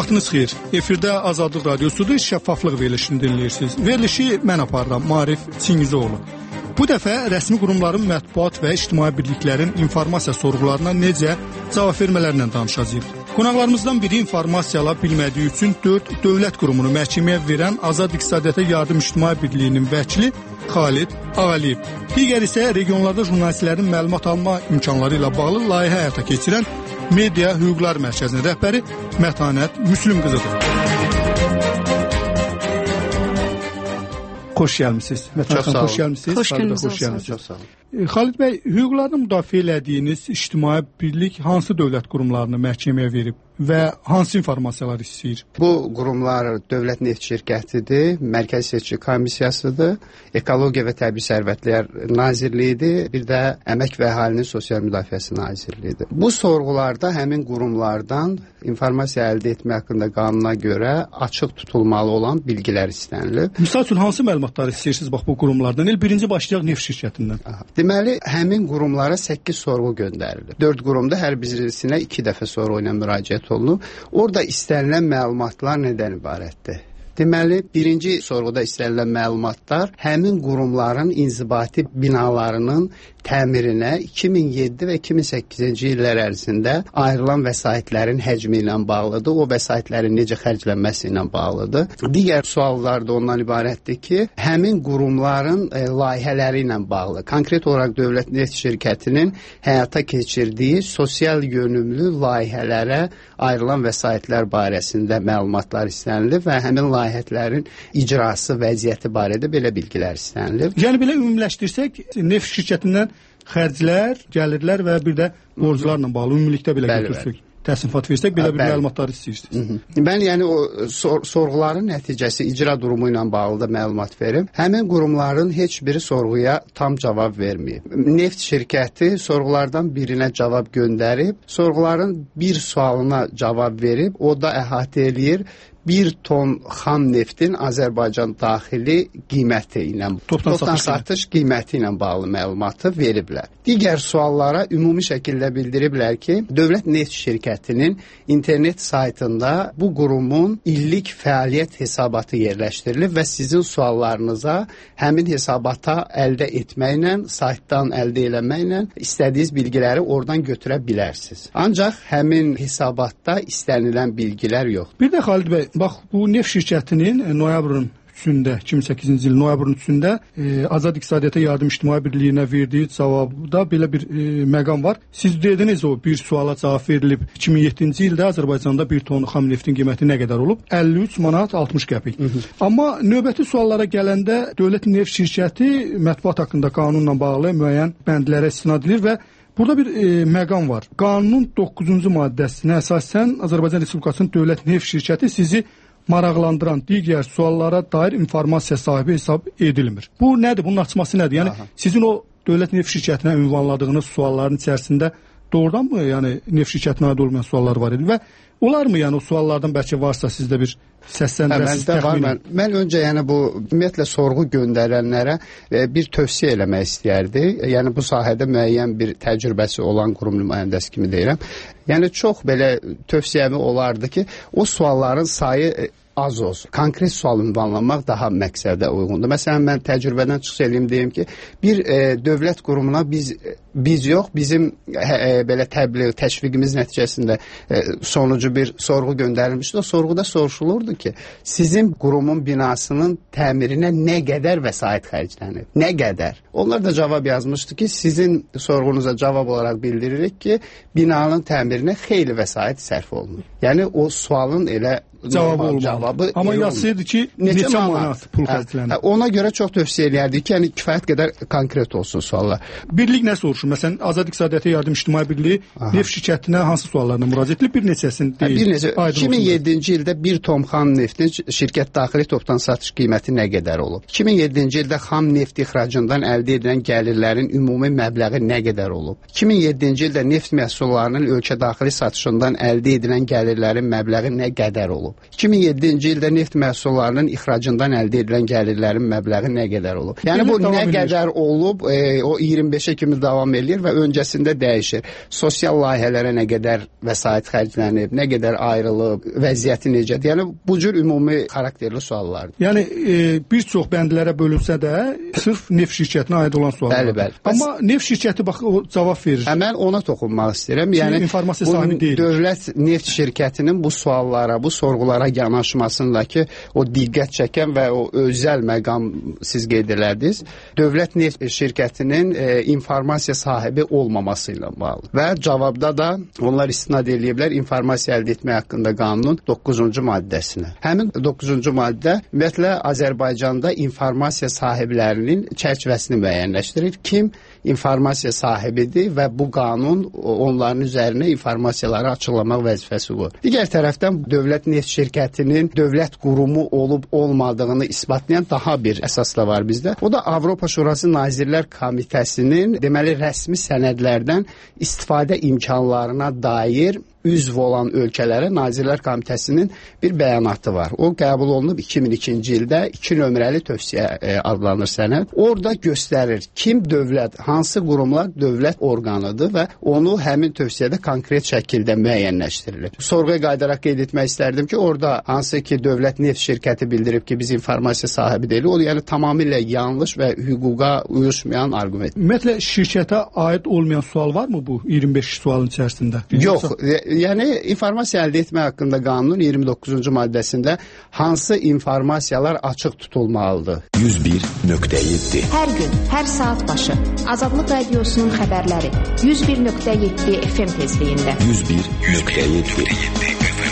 Vaxtınız xeyir. Efirdə Azadlıq Radiosudur, şəffaflıq verilişini dinləyirsiniz. Verilişi mən aparıram, Marif Çingizoğlu. Bu dəfə rəsmi qurumların mətbuat və ictimai birliklərin informasiya sorğularına necə cavab vermələrindən danışacağıq. Qonaqlarımızdan biri informasiyalar bilmədiyi üçün 4 dövlət qurumunu məhkəməyə verən Azad İqtisadiyyata Yardım İctimai Birliyinin vəkili Xalid Ağaliyev. Digər isə regionlarda jurnalistlərin məlumat alma imkanları ilə bağlı layihə həyata keçirən Media Hüquqlar Mərkəzinin rəhbəri Mətanət Müslüm qızıdır. Xoş gəlmisiniz. Mətanət xanım, xoş gəlmisiniz. Xoş gəlmisiniz. Çox sağ olun. Xalid bəy, hüquqlarını müdafiə elədiyiniz ictimai birlik hansı dövlət qurumlarını məhkəməyə verib və hansı informasiyalar istəyir? Bu qurumlar Dövlət Neft Şirkətidir, Mərkəzi Seçki Komissiyasıdır, Ekologiya və Təbii Sərvətlər Nazirliyidir, bir də Əmək və Əhalinin Sosial Müdafiəsi Nazirliyidir. Bu sorğularda həmin qurumlardan informasiya əldə etmək haqqında qanuna görə açıq tutulmalı olan bilgilər istənilir. Misal üçün, hansı məlumatları istəyirsiniz bax bu qurumlardan? Birinci başlayaq neft şirkətindən. Deməli, həmin qurumlara 8 sorğu göndərilir. 4 qurumda hər birisinə 2 dəfə sorğu ilə müraciət olunub. Orada istənilən məlumatlar nədən ibarətdir? Deməli, birinci sorğuda istənilən məlumatlar həmin qurumların inzibati binalarının təmirinə 2007 və 2008-ci illər ərzində ayrılan vəsaitlərin həcmi ilə bağlıdır. O vəsaitlərin necə xərclənməsi ilə bağlıdır. Digər suallar da ondan ibarətdir ki, həmin qurumların layihələri ilə bağlı. Konkret olaraq Dövlət Neft Şirkətinin həyata keçirdiyi sosial yönümlü layihələrə ayrılan vəsaitlər barəsində məlumatlar istənilir və həmin layihələrin icrası, vəziyyəti barədə belə bilgilər istənilir. Yəni belə ümumiləşdirsək, neft şirkətindən xərclər, gəlirlər və bir də borclarla bağlı ümumilikdə belə götürsək, təsnifat versək, belə bir məlumatlar istəyirsiniz. Mən yəni o sorğuların nəticəsi icra durumu ilə bağlı da məlumat verim. Həmin qurumların heç biri sorğuya tam cavab verməyib. Neft şirkəti sorğulardan birinə cavab göndərib, sorğuların bir sualına cavab verib, o da əhatə eləyir 1 ton xam neftin Azərbaycan daxili qiyməti ilə, toptan satış qiyməti ilə bağlı məlumatı veriblər. Digər suallara ümumi şəkildə bildiriblər ki, Dövlət Neft Şirkətinin internet saytında bu qurumun illik fəaliyyət hesabatı yerləşdirilib və sizin suallarınıza həmin hesabata əldə etməklə, saytdan əldə eləməklə istədiyiniz bilgiləri oradan götürə bilərsiniz. Ancaq həmin hesabatda istənilən bilgilər yoxdur. Bir də Xalid bəy, bax, bu neft şirkətinin noyabrın 3-də, 2008-ci il noyabrın 3-də Azad İqtisadiyyata Yardım İctimai Birliyinə verdiyi cavabda belə bir məqam var. Siz dediniz, o bir suala cavab verilib. 2007-ci ildə Azərbaycanda 1 ton xam neftin qiyməti nə qədər olub? 53 manat 60 qəpik. Amma növbəti suallara gələndə Dövlət Neft Şirkəti mətbuat haqqında qanunla bağlı müəyyən bəndlərə istinad edilir və burada bir məqam var. Qanunun 9-cu maddəsinə əsasən Azərbaycan Respublikasının Dövlət Neft Şirkəti sizi maraqlandıran digər suallara dair informasiya sahibi hesab edilmir. Bu nədir? Bunun açması nədir? Yəni sizin o Dövlət Neft Şirkətinə ünvanladığınız sualların içərisində doğrudanmı, yəni neft şirkətinə aid olmayan suallar var idi və olarmı, yəni o suallardan bəlkə varsa sizdə bir səsləndirəsiz təxmin? Mən öncə yəni bu ümumiyyətlə sorğu göndərənlərə bir tövsiyə eləmək istəyərdi. Yəni bu sahədə müəyyən bir təcrübəsi olan qurum nümayəndəsi kimi deyirəm. Yəni çox belə tövsiyəmi olardı ki, o sualların sayı az olsun. Konkret sual ünvanlamaq daha məqsədə uyğundur. Məsələn, mən təcrübədən çıxış edeyim, deyim ki, bir dövlət qurumuna biz yox, bizim belə təbliğ, təşviqimiz nəticəsində sonucu bir sorğu göndərilmişdi. O sorğuda soruşulurdu ki, sizin qurumun binasının təmirinə nə qədər vəsait xərclənir? Nə qədər? Onlar da cavab yazmışdı ki, sizin sorğunuza cavab olaraq bildiririk ki, binanın təmirinə xeyli vəsait sərf olunur. Yəni o sualın elə cavabı olmalı. Amma yazsaydı ki, neçə manat pul xərclənir? Ona görə çox tövsiyə eləyərdik ki, yəni kifayət qədər konkret olsun suallar. Birlik nə soruşur? Məsələn, Azad İqtisadiyyata Yardım İctimai Birliyi neft şirkətinə hansı suallarla müraciət edilib? Bir neçəsini deyil. Bir neçə. 2007-ci ildə 1 ton xam neftin şirkət daxili toptan satış qiyməti nə qədər olub? 2007-ci ildə xam neft ixracından əldə edilən gəlirlərin ümumi məbləği nə qədər olub? 2007-ci ildə neft məhsullarının ölkə daxili satışından əldə edilən gəlirlərin məbləği nə qədər olub? olub? 2007-ci ildə neft məhsullarının ixracından əldə edilən gəlirlərin məbləği nə qədər olub? Yəni bu nə qədər olub, o 25-ə kimi davam edir və öncəsində dəyişir. Sosial layihələrə nə qədər vəsait xərclənib, nə qədər ayrılıb, vəziyyəti necədir? Yəni bu cür ümumi xarakterli suallardır. Yəni bir çox bəndlərə bölünsə də sırf neft şirkətinə aid olan suallardır. Bəli. Amma neft şirkəti bax o cavab verir. Mən ona toxunmaq istəyirəm. Yəni informasiya sahibi deyil. Dövlət neft şirkətinin bu suallara, bu sorğulara yanaşmasındakı o diqqət çəkən və o özəl məqam siz qeyd elədiniz. Dövlət neft şirkətinin informasiya sahibi olmaması ilə bağlı. Və cavabda da onlar istinad eləyiblər informasiya əldə etmək haqqında qanunun 9-cu maddəsinə. Həmin 9-cu maddə ümumiyyətlə Azərbaycanda informasiya sahiblərinin çərçivəsini müəyyənləşdirir. Kim informasiya sahibidir və bu qanun onların üzərinə informasiyaları açıqlamaq vəzifəsi qoyur. Digər tərəfdən dövlət neft şirkətinin dövlət qurumu olub-olmadığını isbatlayan daha bir əsas da var bizdə. O da Avropa Şurası Nazirlər Komitəsinin deməli rəsmi sənədlərdən istifadə imkanlarına dair üzv olan ölkələrə Nazirlər Komitəsinin bir bəyanatı var. O qəbul olunub 2002-ci ildə 2 nömrəli tövsiyə adlanır sənəd. Orada göstərir kim dövlət, hansı qurumlar dövlət orqanıdır və onu həmin tövsiyədə konkret şəkildə müəyyənləşdirilir. Sorğuya qayıdaraq qeyd etmək istərdim ki, orada hansı ki dövlət neft şirkəti bildirib ki, biz informasiya sahibi deyilik, o yəni tamamilə yanlış və hüquqa uyuşmayan arqument. Ümumiyyətlə şirkətə aid olmayan sual varmı bu 25 sualın içərisində? Yox. Yəni informasiya əldə etmək haqqında qanunun 29-cu maddəsində hansı informasiyalar açıq tutulmalıdır? 101.7 Hər gün, hər saat başı Azadlıq Radiosunun xəbərləri 101.7 FM tezliyində. 101.7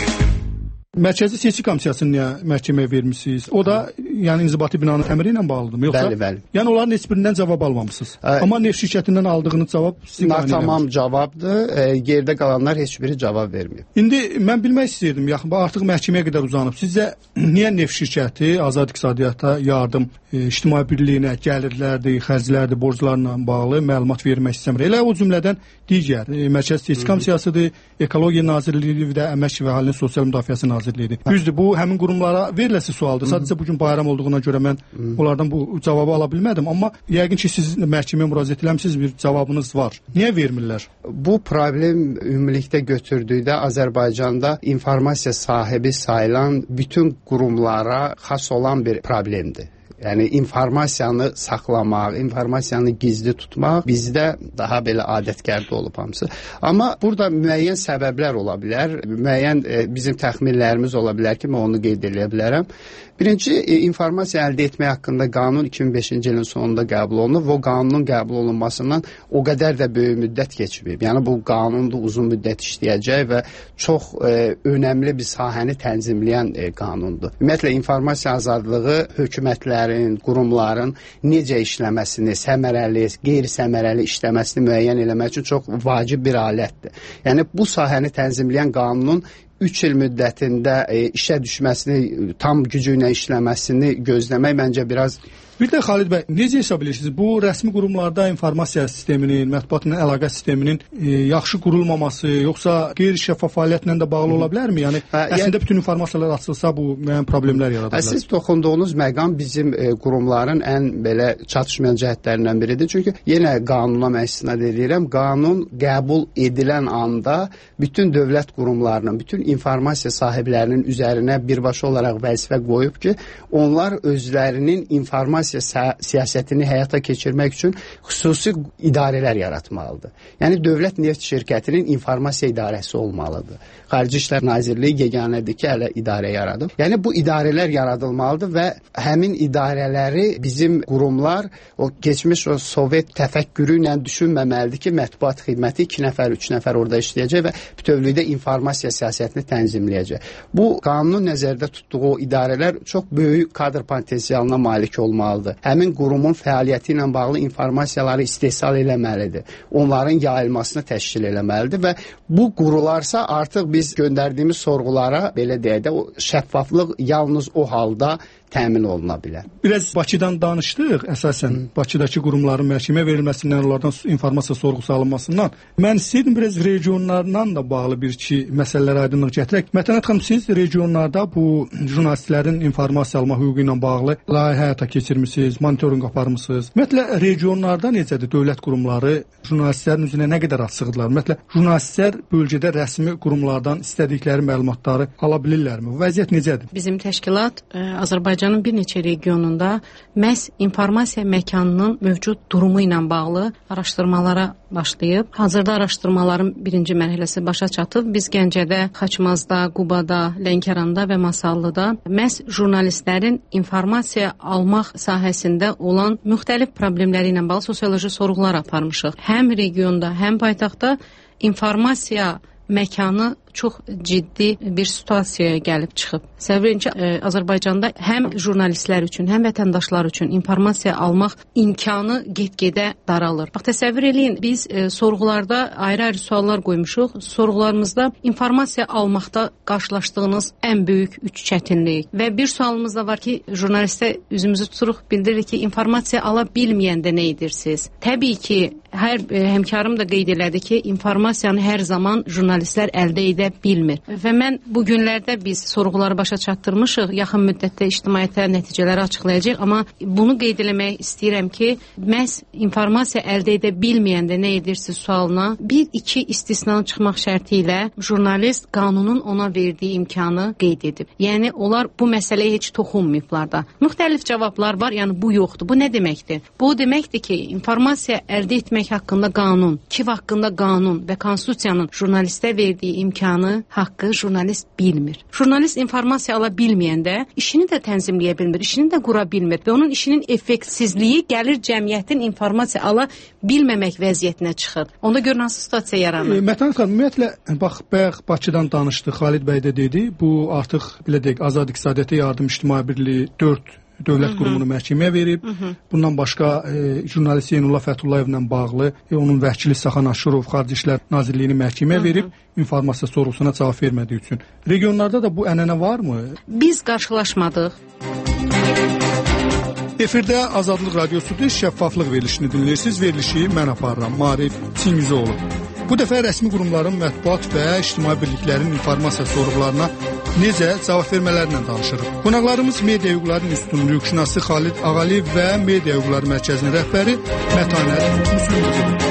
Mərkəzi Seçki Komissiyasını niyə məhkəməyə vermisiniz? O da yəni inzibati binanın təmiri ilə bağlıdır, yoxsa? Bəli. Yəni onların heç birindən cavab almamısınız. Amma neft şirkətindən aldığınız cavab sizin tamam cavabdır. Yerdə qalanlar heç biri cavab vermir. İndi mən bilmək istəyirdim, yaxın artıq məhkəməyə qədər uzanıb. Sizcə niyə neft şirkəti azad iqtisadiyyata yardım, ictimai birliyinə gəlirlərdir, xərclərdir, borclarla bağlı məlumat vermək istəmir? Elə o cümlədən digər Mərkəzi Seçki Komissiyasıdır, Ekologiya Nazirliyi və Əmək və Əhalinin Sosial Müdafiəsi Nazirliyidir. Düzdür, bu həmin qurumlara veriləsi sualdır. Sadəcə bugün bayram olduğuna görə mən onlardan bu cavabı ala bilmədim, amma yəqin ki siz məhkəməyə müraciət etmisiniz, bir cavabınız var. Niyə vermirlər? Bu problem ümumilikdə götürdükdə Azərbaycanda informasiya sahibi sayılan bütün qurumlara xas olan bir problemdir. Yəni informasiyanı saxlamaq, informasiyanı gizli tutmaq bizdə daha belə adətgərdə olub hamısı. Amma burada müəyyən səbəblər ola bilər, müəyyən bizim təxminlərimiz ola bilər ki, mən onu qeyd edə bilərəm. Birinci, informasiya əldə etmək haqqında qanun 2005-ci ilin sonunda qəbul olunub. O qanunun qəbul olunmasından o qədər də böyük müddət keçməyib. Yəni bu qanun da uzun müddət işləyəcək və çox önəmli bir sahəni tənzimləyən qanundur. Ümumiyyətlə informasiya azadlığı hökumətlərin, qurumların necə işləməsini, səmərəli, qeyri-səmərəli işləməsini müəyyən eləmək üçün çox vacib bir alətdir. Yəni bu sahəni tənzimləyən qanunun 3 il müddətində işə düşməsini, tam gücü ilə işləməsini gözləmək məncə biraz... Bir də Xalid bəy, necə hesab edirsiniz? Bu rəsmi qurumlarda informasiya sisteminin, mətbuatla əlaqə sisteminin yaxşı qurulmaması, yoxsa qeyri-şəffaf fəaliyyətlə də bağlı ola bilərmi? Yəni əslində bütün informasiyalar açılsa bu müəyyən problemlər yarada bilər. Siz toxunduğunuz məqam bizim qurumların ən belə çatışmayan cəhətlərindən biridir. Çünki yenə qanuna mən istinad edirəm. Qanun qəbul edilən anda bütün dövlət qurumlarının, bütün informasiya sahiblərinin üzərinə birbaşa olaraq vəzifə qoyub ki, onlar özlərinin informasiya siyasətini həyata keçirmək üçün xüsusi idarələr yaratmalıdır. Yəni dövlət neft şirkətinin informasiya idarəsi olmalıdır. Xarici İşlər Nazirliyi yeganədir ki, hələ idarə yaradıb. Yəni bu idarələr yaradılmalıdır və həmin idarələri bizim qurumlar o keçmiş o Sovet təfəkkürü ilə düşünməməlidir ki, mətbuat xidməti 2 nəfər, 3 nəfər orada işləyəcək və bütövlükdə informasiya siyasətini tənzimləyəcək. Bu qanunun nəzərdə tutduğu o idarələr çox böyük kadr potensialına malik olmalıdır. olmalıdır. Həmin qurumun fəaliyyəti ilə bağlı informasiyaları istehsal eləməlidir. Onların yayılmasını təşkil eləməlidir və bu qurularsa artıq biz göndərdiyimiz sorğulara belə deyək də o şəffaflıq yalnız o halda təmin oluna bilər. Biraz Bakıdan danışdıq, əsasən Bakıdakı qurumların məhkəmə verilməsindən, onlardan informasiya sorğusu alınmasından. Mən istəyirdim biraz regionlarla da bağlı bir-iki məsələlərə aydınlıq gətirək. Mətanət xanım, siz regionlarda bu jurnalistlərin informasiya alma hüququ ilə bağlı layihə həyata keçirmisiniz, monitorinq aparmısınız. Ümumiyyətlə, regionlarda necədir dövlət qurumları jurnalistlərin üzünə nə qədər açıqdırlar? Ümumiyyətlə, jurnalistlər bölgədə rəsmi qurumlardan istədikləri məlumatları ala bilirlərmi? Bu vəziyyət necədir? Bizim təşkilat Azərbaycanın bir neçə regionunda məhz informasiya məkanının mövcud durumu ilə bağlı araşdırmalara başlayıb. Hazırda araşdırmaların birinci mərhələsi başa çatıb. Biz Gəncədə, Xaçmazda, Qubada, Lənkəranda və Masallıda məhz jurnalistlərin informasiya almaq sahəsində olan müxtəlif problemləri ilə bağlı sosioloji sorğular aparmışıq. Həm regionda, həm paytaxtda informasiya məkanı çox ciddi bir situasiyaya gəlib çıxıb. Səbəbin ki, Azərbaycanda həm jurnalistlər üçün, həm vətəndaşlar üçün informasiya almaq imkanı get-gedə daralır. Bax, təsəvvür eləyin, biz sorğularda ayrı-ayrı suallar qoymuşuq. Sorğularımızda informasiya almaqda qarşılaşdığınız ən böyük 3 çətinlik və bir sualımız da var ki, jurnalistə üzümüzü tuturuq, bildiririk ki, informasiya ala bilməyəndə nə edirsiniz? Təbii ki, hər həmkarım da qeyd elədi ki, informasiyanı hər zaman jurnalistlər əldə edə bilmir. Və mən bu günlərdə biz sorğuları başa çatdırmışıq, yaxın müddətdə ictimaiyyətə nəticələri açıqlayacaq, amma bunu qeyd eləmək istəyirəm ki, məhz informasiya əldə edə bilməyəndə nə edirsiniz sualına bir-iki istisnadan çıxmaq şərti ilə jurnalist qanunun ona verdiyi imkanı qeyd edib. Yəni, onlar bu məsələyə heç toxunmayıblar da. Müxtəlif cavablar var, yəni bu yoxdur. Bu nə deməkdir? Bu deməkdir ki, informasiya əldə etmək haqqında qanun, KİV haqqında qanun və konstitusiyanın jurnalistə verdiyi imkanı, haqqı jurnalist bilmir. Jurnalist informasiya ala bilməyəndə işini də tənzimləyə bilmir, işini də qura bilmir və onun işinin effektsizliyi gəlir cəmiyyətin informasiya ala bilməmək vəziyyətinə çıxır. Onda görün hansı situasiya yaranır. Mətanət xanım, ümumiyyətlə, bax, bayaq Bakıdan danışdıq, Xalid bəy də dedi, bu artıq, belə deyək, Azad İqtisadiyyata Yardım İctimai Birliyi 4 dövlət qurumunu məhkəməyə verib. Bundan başqa jurnalist Zeynullah Fətullayevlə bağlı onun vəkili Saxan Aşurov Xarici İşlər Nazirliyini məhkəməyə verib informasiya sorğusuna cavab vermədiyi üçün. Regionlarda da bu ənənə varmı? Biz qarşılaşmadıq. Efirdə Azadlıq Radiosudur, şəffaflıq verilişini dinləyirsiniz. Verilişi mən aparıram, Marif Çingizioğlu. Bu dəfə rəsmi qurumların mətbuat və ictimai birliklərin informasiya sorğularına necə cavab vermələrlə danışırıq. Qonaqlarımız media hüquqlarının üstün hüquqşünası Xalid Ağaliyev və Media Hüquqları Mərkəzinin rəhbəri Mətanət Müslümqızıdır.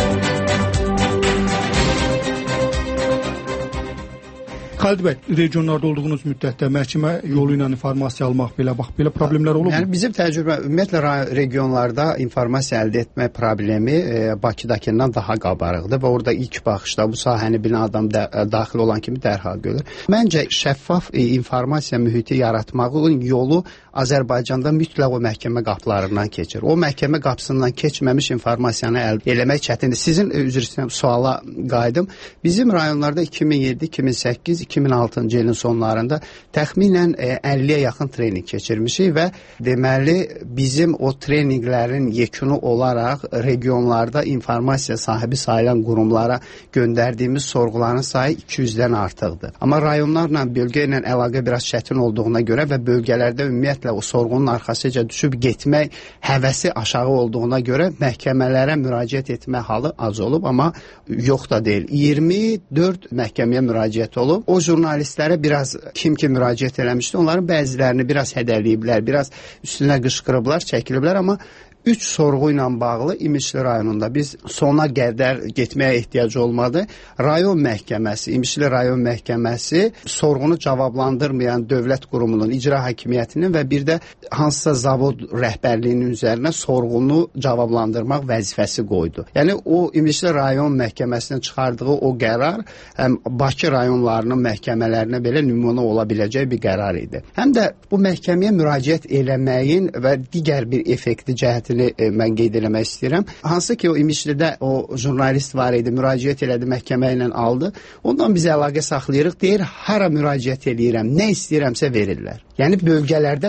Xalid bəy, regionlarda olduğunuz müddətdə məhkəmə yolu ilə informasiya almaq belə problemlər olubmu? Yəni bizim təcrübə ümumiyyətlə regionlarda informasiya əldə etmək problemi Bakıdakından daha qabarıqdır və orada ilk baxışda bu sahəni bilən adam daxil olan kimi dərhal görür. Məncə şəffaf informasiya mühiti yaratmağın yolu Azərbaycanda mütləq o məhkəmə qapılarından keçir. O məhkəmə qapısından keçməmiş informasiyanı əldə eləmək çətindir. Sizin üzr istəyirəm suala qayıdım. Bizim rayonlarda 2007, 2008, 2006-cı ilin sonlarında təxminən 50-yə yaxın trening keçirmişik və deməli bizim o treninqlərin yekunu olaraq regionlarda informasiya sahibi sayılan qurumlara göndərdiyimiz sorğuların sayı 200-dən artıqdır. Amma rayonlarla, bölgə ilə əlaqə biraz çətin olduğuna görə və bölgələrdə ümumiyyətlə o sorğunun arxasıca düşüb getmək həvəsi aşağı olduğuna görə məhkəmələrə müraciət etmə halı az olub, amma yox da deyil. 24 məhkəməyə müraciət olub. O jurnalistlərə biraz kim müraciət eləmişdi, onların bəzilərini biraz hədəliyiblər, biraz üstünə qışqırıblar, çəkiliblər, amma 3 sorğu ilə bağlı İmişli rayonunda biz sona qədər getməyə ehtiyac olmadı. Rayon məhkəməsi, İmişli rayon məhkəməsi sorğunu cavablandırmayan dövlət qurumunun, icra hakimiyyətinin və bir də hansısa zavod rəhbərliyinin üzərinə sorğunu cavablandırmaq vəzifəsi qoydu. Yəni o İmişli rayon məhkəməsinin çıxardığı o qərar həm Bakı rayonlarının məhkəmələrinə belə nümunə ola biləcək bir qərar idi. Həm də bu məhkəməyə müraciət eləməyin və digər bir effekti cəhəti şirkətini mən qeyd eləmək istəyirəm. Hansı ki o İmişlidə o jurnalist var idi, müraciət elədi, məhkəmə ilə aldı. Ondan biz əlaqə saxlayırıq, deyir hara müraciət eləyirəm, nə istəyirəmsə verirlər. Yəni bölgələrdə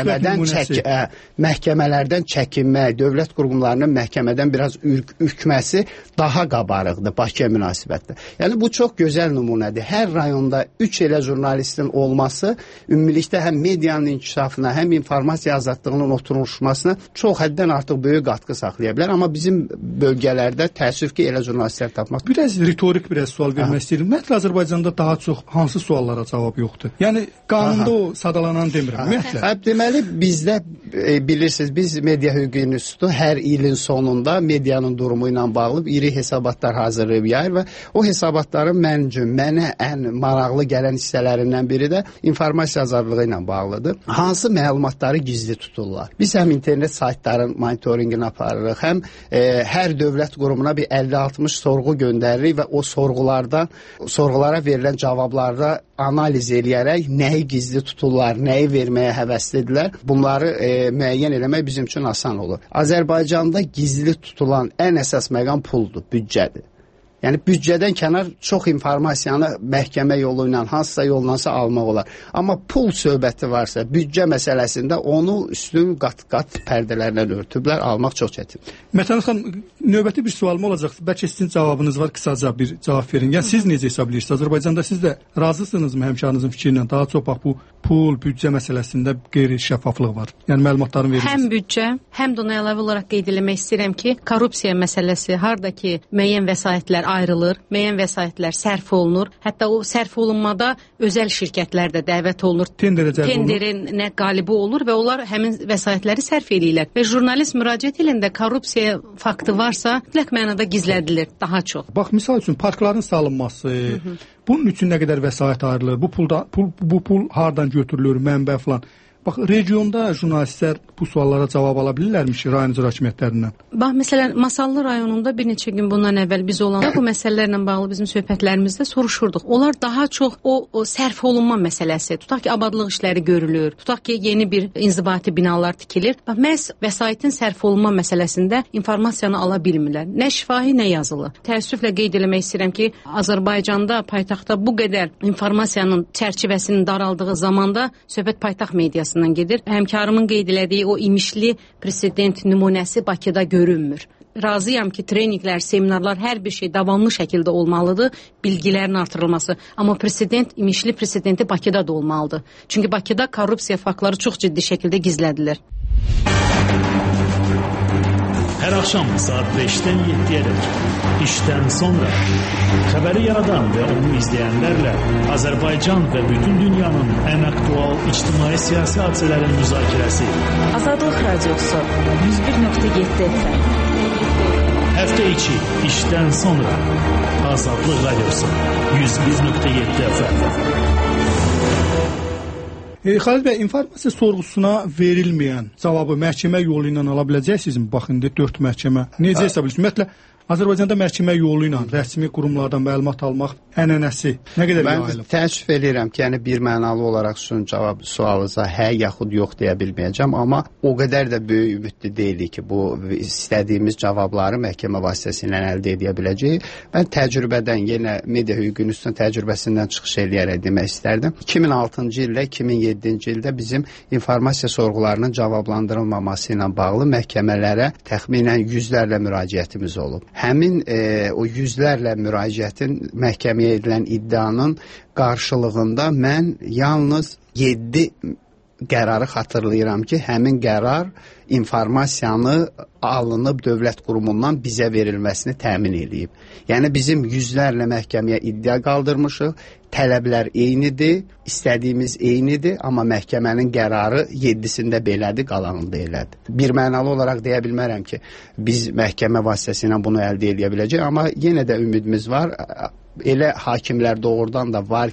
məhkəmələrdən çəkinmək, dövlət qurumlarının məhkəmədən biraz ürkməsi daha qabarıqdır Bakıya münasibətdə. Yəni bu çox gözəl nümunədir. Hər rayonda 3 elə jurnalistin olması ümumilikdə həm medianın inkişafına, həm informasiya azadlığının oturulmasına çox həddən artıq böyük qatqı saxlaya bilər. Amma bizim bölgələrdə təəssüf ki, elə jurnalistlər tapmaq. Biraz ritorik sual vermək istəyirəm. Ümumiyyətlə Azərbaycanda daha çox hansı suallara cavab yoxdur? Yəni qanunda o sadalanan demirəm. Ümumiyyətlə. Deməli bizdə bilirsiniz, biz Media Hüququ İnstitutu hər ilin sonunda medianın durumu ilə bağlı iri hesabatlar hazırlayıb yayır və o hesabatların mənə ən maraqlı gələn hissələrindən biri də informasiya azadlığı ilə bağlıdır. Hansı məlumatları gizli tuturlar? Biz həm internet saytların monitorinqini aparırıq, həm hər dövlət qurumuna bir 50-60 sorğu göndəririk və o sorğulara verilən cavablarda analiz eləyərək nəyi gizli tuturlar, nəyi verməyə həvəslidirlər, bunları müəyyən eləmək bizim üçün asan olur. Azərbaycanda gizli tutulan ən əsas məqam puldur, büdcədir. Yəni büdcədən kənar çox informasiyanı məhkəmə yolu ilə, hansısa yollansa almaq olar. Amma pul söhbəti varsa, büdcə məsələsində onu üstün qat-qat pərdələrlə örtüblər, almaq çox çətindir. Mətanət xanım, növbəti bir sualım olacaq. Bəlkə sizin cavabınız var, qısaca bir cavab verin. Yəni siz necə hesab edirsiniz? Azərbaycanda siz də razısınızmı həmkarınızın fikri ilə? Daha çox bax bu pul, büdcə məsələsində qeyri-şəffaflıq var. Yəni məlumatların verilməsi. Həm büdcə, həm də ona əlavə olaraq qeyd eləmək istəyirəm ki, korrupsiya məsələsi harda ki müəyyən vəsaitlər ayrılır, müəyyən vəsaitlər sərf olunur. Hətta o sərf olunmada özəl şirkətlər də dəvət olunur. Tenderin nə qalibi olur və onlar həmin vəsaitləri sərf eləyirlər. Və jurnalist müraciət edəndə korrupsiya faktı varsa, mütləq mənada gizlədilir daha çox. Bax, misal üçün parkların salınması, bunun üçün nə qədər vəsait ayrılır, bu pul hardan götürülür, mənbə falan. Bax, regionda jurnalistlər bu suallara cavab ala bilirlərmiş rayon icra hakimiyyətlərindən? Bax, məsələn, Masallı rayonunda bir neçə gün bundan əvvəl biz olanda bu məsələlərlə bağlı bizim söhbətlərimizdə soruşurduq. Onlar daha çox o sərf olunma məsələsi, tutaq ki, abadlıq işləri görülür, tutaq ki, yeni bir inzibati binalar tikilir. Bax, məhz vəsaitin sərf olunma məsələsində informasiyanı ala bilmirlər. Nə şifahi, nə yazılı. Təəssüflə qeyd eləmək istəyirəm ki, Azərbaycanda, paytaxtda bu qədər informasiyanın çərçivəsinin daraldığı zamanda söhbət paytaxt mediası gedir. Həmkarımın qeyd elədiyi o İmişli president nümunəsi Bakıda görünmür. Razıyam ki, treninqlər, seminarlar, hər bir şey davamlı şəkildə olmalıdır, bilgilərin artırılması. Amma İmişli presidenti Bakıda da olmalıdır. Çünki Bakıda korrupsiya faktları çox ciddi şəkildə gizlədilir. Hər axşam saat 5-dən 7-yə dək işdən sonra xəbəri yaradan və onu izləyənlərlə Azərbaycan və bütün dünyanın ən aktual ictimai-siyasi hadisələrin müzakirəsi. Azadlıq Radiosu 101.7 FM. Həftə içi işdən sonra Azadlıq Radiosu 101.7 FM. Xalid bəy, informasiya sorğusuna verilməyən cavabı məhkəmə yolu ilə ala biləcəksiniz mi? Baxın, 4 məhkəmə. Necə hesab edirsiniz? Ümumiyyətlə, Azərbaycanda məhkəmə yolu ilə rəsmi qurumlardan məlumat almaq ənənəsi nə qədər yayılıb? Mən təəssüf edirəm ki, yəni bir mənalı olaraq sizin cavab sualınıza hə yaxud yox deyə bilməyəcəm, amma o qədər də böyük ümidli deyilik ki, bu istədiyimiz cavabları məhkəmə vasitəsilə əldə edə biləcəyik. Mən təcrübədən, yenə Media Hüququ İnstitutunun təcrübəsindən çıxış eləyərək demək istərdim. 2006-cı illə 2007-ci ildə bizim informasiya sorğularının cavablandırılmaması ilə bağlı məhkəmələrə təxminən yüzlərlə müraciətimiz olub. Həmin o yüzlərlə müraciətin məhkəməyə edilən iddianın qarşılığında mən yalnız 7 qərarı xatırlayıram ki, həmin qərar informasiyanı alınıb dövlət qurumundan bizə verilməsini təmin edib. Yəni bizim yüzlərlə məhkəməyə iddia qaldırmışıq, tələblər eynidir, istədiyimiz eynidir, amma məhkəmənin qərarı 7-sində belədir, qalanında elədir. Bir mənalı olaraq deyə bilmərəm ki, biz məhkəmə vasitəsilə bunu əldə edə biləcəyik, amma yenə də ümidimiz var. Elə hakimlər doğrudan da var ki,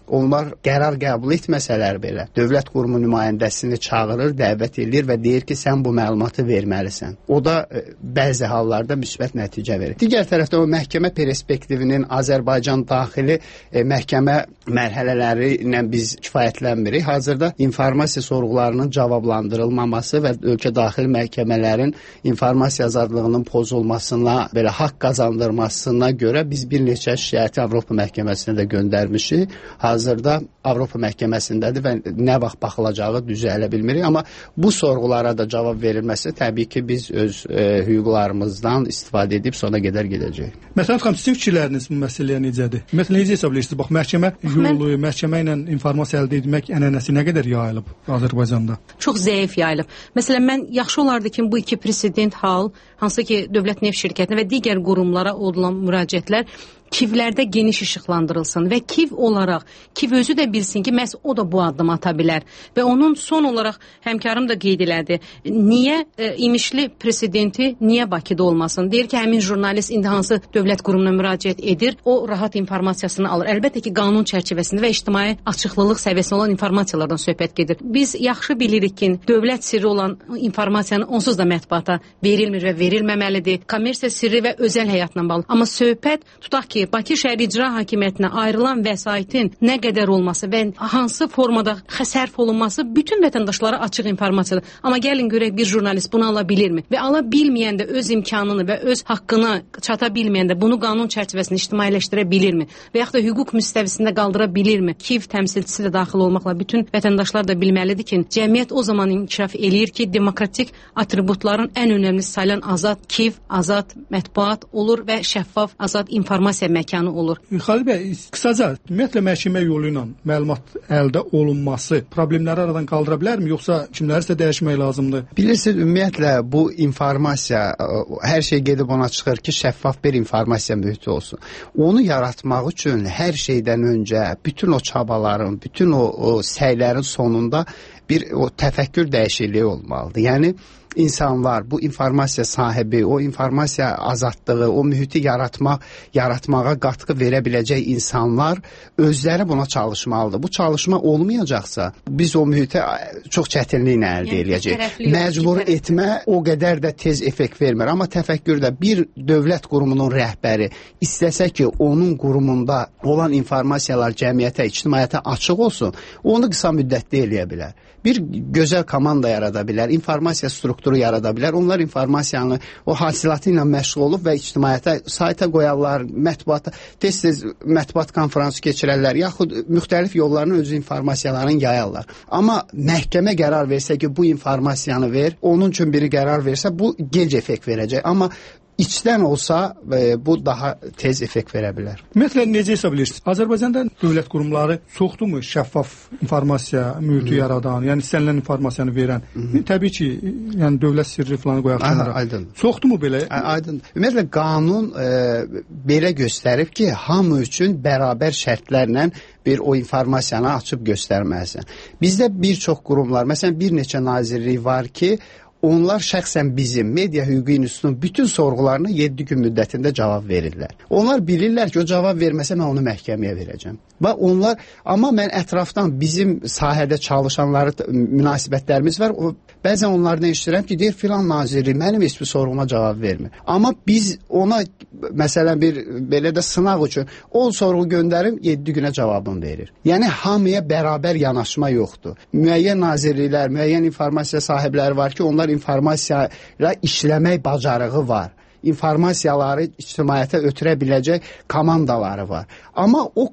onlar qərar qəbul etməsələr belə dövlət qurumu nümayəndəsini çağırır, dəvət edir və deyir ki, sən bu məlumatı verməlisən. O da bəzi hallarda müsbət nəticə verir. Digər tərəfdən o məhkəmə perspektivinin Azərbaycan daxili məhkəmə mərhələləri ilə biz kifayətlənmirik. Hazırda informasiya sorğularının cavablandırılmaması və ölkə daxili məhkəmələrin informasiya azadlığının pozulmasına, belə haqq qazandırmasına görə biz bir neçə şikayəti Avropa məhkəməsinə də göndərmişik. Hazırda Avropa məhkəməsindədir və nə vaxt baxılacağı düzələ bilmirik. Amma bu sorğulara da cavab verilməsi təbii ki, biz öz hüquqlarımızdan istifadə edib sona qədər gedəcəyik. Məsələn, xanım, sizin fikirləriniz bu məsələyə necədir? Məsələn, necə hesab edirsiniz? Bax, məhkəmə yolu, məhkəmə ilə informasiya əldə etmək ənənəsi nə qədər yayılıb Azərbaycanda? Çox zəif yayılıb. Məsələn, mən yaxşı olardı ki, bu iki president hal, hansı ki, Dövlət Neft Şirkətinə və digər qurumlara olan müraciətlər KİV-lərdə geniş işıqlandırılsın və KİV olaraq, KİV özü də bilsin ki, məhz o da bu addım ata bilər. Və onun son olaraq həmkarım da qeyd elədi. Niyə imişli presidenti niyə Bakıda olmasın? Deyir ki, həmin jurnalist indi hansı dövlət qurumuna müraciət edir, o rahat informasiyasını alır. Əlbəttə ki, qanun çərçivəsində və ictimai açıqlılıq səviyyəsində olan informasiyalardan söhbət gedir. Biz yaxşı bilirik ki, dövlət sirri olan informasiyanın onsuz da mətbuata verilmir və verilməməlidir. Kommersiya sirri və özəl həyatla bağlı. Amma söhbət tutaq ki, Bakı Şəhər İcra Hakimiyyətinə ayrılan vəsaitin nə qədər olması və hansı formada sərf olunması bütün vətəndaşlara açıq informasiyadır. Amma gəlin görək bir jurnalist bunu ala bilirmi? Və ala bilməyəndə öz imkanını və öz haqqını çata bilməyəndə bunu qanun çərçivəsində ictimailəşdirə bilirmi? Və yaxud da hüquq müstəvisində qaldıra bilirmi? KİV təmsilçisi də daxil olmaqla bütün vətəndaşlar da bilməlidir ki, cəmiyyət o zaman inkişaf eləyir ki, demokratik atributların ən önəmlisi sayılan azad KİV, azad mətbuat olur və şəffaf, azad informasiya məkanı olur. Xalid bəy, qısaca, ümumiyyətlə məhkəmə yolu ilə məlumat əldə olunması problemləri aradan qaldıra bilərmi, yoxsa kimlərisə dəyişmək lazımdır? Bilirsiniz, ümumiyyətlə bu informasiya, hər şey gedib ona çıxır ki, şəffaf bir informasiya mühiti olsun. Onu yaratmaq üçün hər şeydən öncə bütün o çabaların, bütün o səylərin sonunda bir o təfəkkür dəyişikliyi olmalıdır. Yəni insanlar, bu informasiya sahibi, o informasiya azadlığı, o mühiti yaratmağa qatqı verə biləcək insanlar özləri buna çalışmalıdır. Bu çalışma olmayacaqsa, biz o mühiti çox çətinliklə əldə edəcəyik. Məcbur etmə o qədər də tez effekt vermir. Amma təfəkkürdə bir dövlət qurumunun rəhbəri istəsə ki, onun qurumunda olan informasiyalar cəmiyyətə, ictimaiyyətə açıq olsun, onu qısa müddətdə eləyə bilər. Bir gözəl komanda yarada bilər, informasiya strukturu yarada bilər. Onlar informasiyanı, o hasilatı ilə məşğul olub və ictimaiyyətə, sayta qoyarlar, mətbuata, tez-tez mətbuat konferansı keçirərlər, yaxud müxtəlif yollarla öz informasiyalarını yayarlar. Amma məhkəmə qərar versə ki, bu informasiyanı ver, onun üçün biri qərar versə, bu gec effekt verəcək. Amma İçdən olsa bu daha tez effekt verə bilər. Ümumiyyətlə, necə hesab edirsiniz? Azərbaycanda dövlət qurumları çoxdurmu şəffaf informasiya mühiti yaradan, yəni istənilən informasiyanı verən? Təbii ki, yəni dövlət sirri falan qoyaq kənara. Aydın. Çoxdurmu belə? Aydın. Ümumiyyətlə, qanun belə göstərib ki, hamı üçün bərabər şərtlərlə bir o informasiyanı açıb göstərməlisən. Bizdə bir çox qurumlar, məsələn, bir neçə nazirlik var ki, onlar şəxsən bizim Media Hüquqi İnstitutunun bütün sorğularına 7 gün müddətində cavab verirlər. Onlar bilirlər ki, o cavab verməsə mən onu məhkəməyə verəcəm. Və onlar, amma mən ətrafdan bizim sahədə çalışanları münasibətlərimiz var. Bəzən onlardan eşidirəm ki, deyir filan nazirlik mənim heç bir sorğuma cavab vermir. Amma biz ona məsələn bir belə də sınaq üçün o sorğu göndərim 7 günə cavabını verir. Yəni hamıya bərabər yanaşma yoxdur. Müəyyən nazirliklər, müəyyən informasiya sahibləri var ki, onlar informasiya ilə işləmək bacarığı var. İnformasiyaları ictimaiyyətə ötürə biləcək komandaları var. Amma o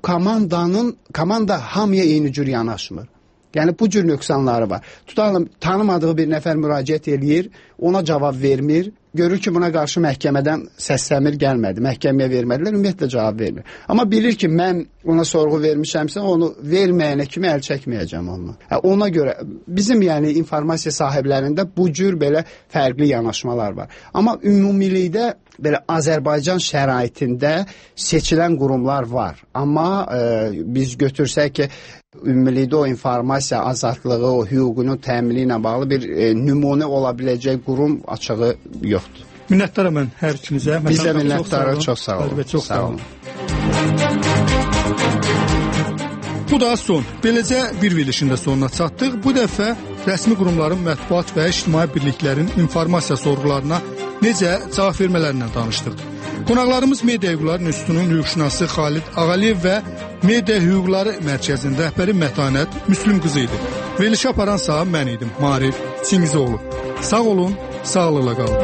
komanda hamıya eyni cür yanaşmır. Yəni bu cür nöqsanları var. Tutalım, tanımadığı bir nəfər müraciət eləyir, ona cavab vermir, görür ki, buna qarşı məhkəmədən səsləmir, gəlmədi, məhkəməyə vermədilər, ümumiyyətlə cavab vermir. Amma bilir ki, mən ona sorğu vermişəmsə, onu verməyənə kimi əl çəkməyəcəm onu. Ona görə bizim yəni informasiya sahiblərində bu cür belə fərqli yanaşmalar var. Amma ümumilikdə belə Azərbaycan şəraitində seçilən qurumlar var. Amma biz götürsək ki, ümumilikdə o informasiya azadlığı, o hüququnun təmini ilə bağlı bir nümunə ola biləcək qurum açığı yoxdur. Minnətdaram mən hər ikinizə. Biz də minnətdarıq, çox sağ olun. Çox sağ olun. Bu da son. Beləcə bir verilişin də sonuna çatdıq. Bu dəfə rəsmi qurumların mətbuat və ictimai birliklərin informasiya sorğularına necə cavab vermələrindən danışdıq. Qonaqlarımız Media Hüquqları İnstitutunun hüquqşünası Xalid Ağaliyev və Media Hüquqları Mərkəzinin rəhbəri Mətanət Müslüm qızı idi. Verilişi aparan sağ mən idim, Marif Çingizoğlu. Sağ olun, sağlıqla qalın.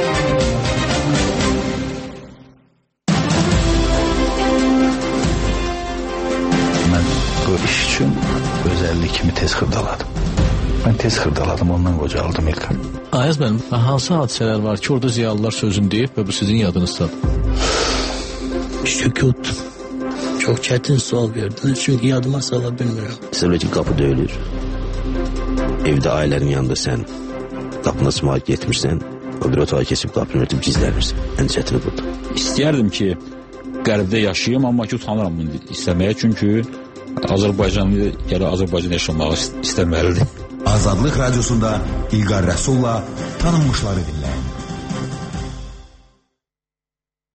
Mən bu iş üçün özəllik kimi tez xırdaladım. Mən tez xırdaladım, ondan qocaldım İlqar. Ayaz mənim, hansı hadisələr var ki, orada ziyalılar sözünü deyib və bu sizin yadınızdadır? Sükut. Çox çətin sual verdiniz, çünki yadıma sala bilmirəm. Məsələn ki, qapı döyülür. Evdə ailənin yanında sən qapını açmağa getmirsən, o bir otağa keçib qapını örtüb gizlənirsən. Ən çətini budur. İstəyərdim ki, qərbdə yaşayayım, amma ki, utanıram bunu istəməyə, çünki Azərbaycanlı gələ Azərbaycan yaşamağı istəməlidir. Azadlıq Radiosunda İlqar Rəsulla tanınmışları dinləyin.